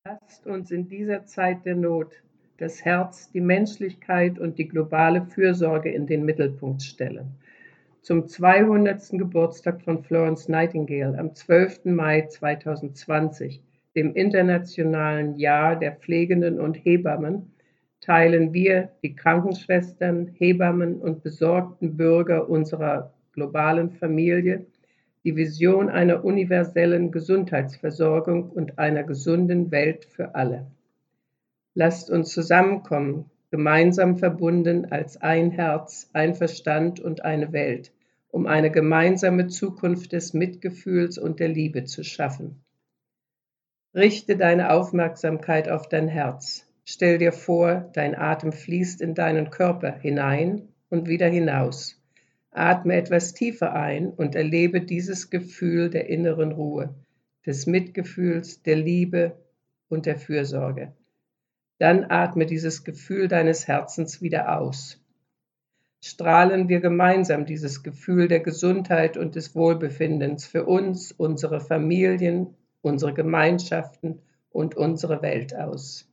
Lasst uns in dieser Zeit der Not das Herz, die Menschlichkeit und die globale Fürsorge in den Mittelpunkt stellen. Zum 200. Geburtstag von Florence Nightingale am 12. Mai 2020, dem Internationalen Jahr der Pflegenden und Hebammen, teilen wir, die Krankenschwestern, Hebammen und besorgten Bürger unserer globalen Familie, die Vision einer universellen Gesundheitsversorgung und einer gesunden Welt für alle. Lasst uns zusammenkommen, gemeinsam verbunden als ein Herz, ein Verstand und eine Welt, um eine gemeinsame Zukunft des Mitgefühls und der Liebe zu schaffen. Richte deine Aufmerksamkeit auf dein Herz. Stell dir vor, dein Atem fließt in deinen Körper hinein und wieder hinaus. Atme etwas tiefer ein und erlebe dieses Gefühl der inneren Ruhe, des Mitgefühls, der Liebe und der Fürsorge. Dann atme dieses Gefühl deines Herzens wieder aus. Strahlen wir gemeinsam dieses Gefühl der Gesundheit und des Wohlbefindens für uns, unsere Familien, unsere Gemeinschaften und unsere Welt aus.